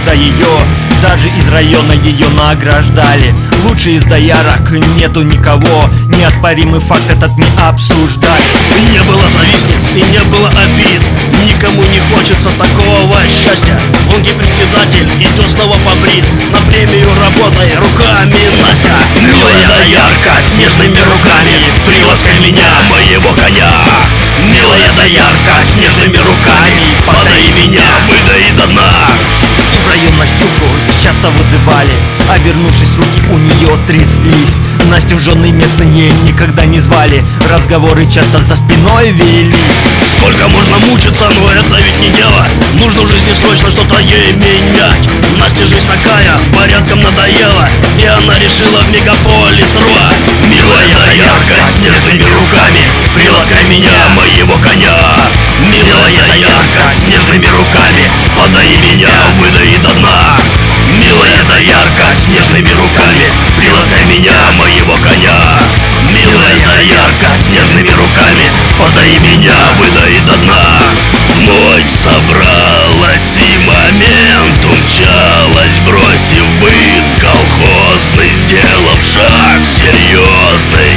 за ее. Даже из района ее награждали. Лучше из доярок нету никого. Неоспоримый факт этот не обсуждать. Не было завистниц и не было обид. Никому не хочется такого счастья. Он председатель идет снова побрит. На премию работай руками, Настя. Милая доярка с нежными руками, приласкай меня, моего коня. Милая доярка с нежными руками, подай меня, выдай до дна. В район Настюху часто вызывали. Обернувшись, руки у нее тряслись. Настю в жены местные никогда не звали. Разговоры часто за спиной вели. Сколько можно мучиться, но это ведь не дело. Нужно в жизни срочно что-то ей менять. Насте жизнь такая, порядком надоела, и она решила в мегаполис рвать. Милая доярка с нежными руками, приласкай меня, моего коня. Милая доярка с нежными руками, подай меня, выдай до дна. Милая доярка с нежными руками, приласкай меня, моего коня. Милая доярка с нежными руками, подай меня, выдай до дна. Ночь собралась и момент умчалась, бросив быт колхозный, сделав шаг серьезный.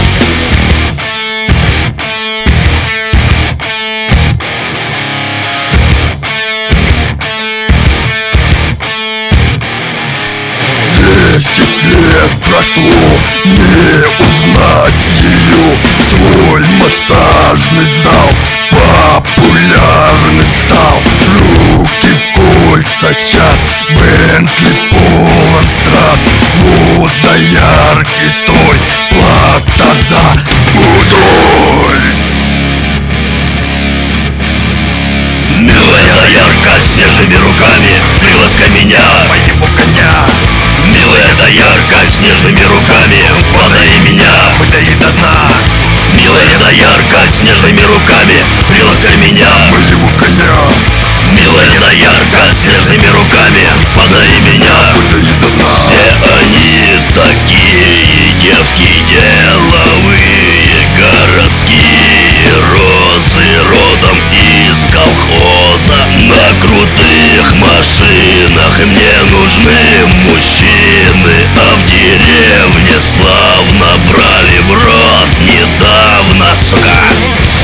Лет прошло, не узнать ее. Твой массажный зал популярным стал. Руки в кольцах сейчас, Бентли полон страз. Вот доярки той, плата за удоль. Милая доярка с нежными руками, приласкай меня, моего коня. Милая доярка с нежными руками, подай меня, выдай до дна. Милая доярка с нежными руками, приласкай меня, Моего коня. милая доярка с нежными руками, подай меня, Выдай до дна. Все они такие девки деловые, городские розы, родом из колхоза. На крутых машинах мне нужны мужчины, а в деревне славно брали в рот недавно, сука.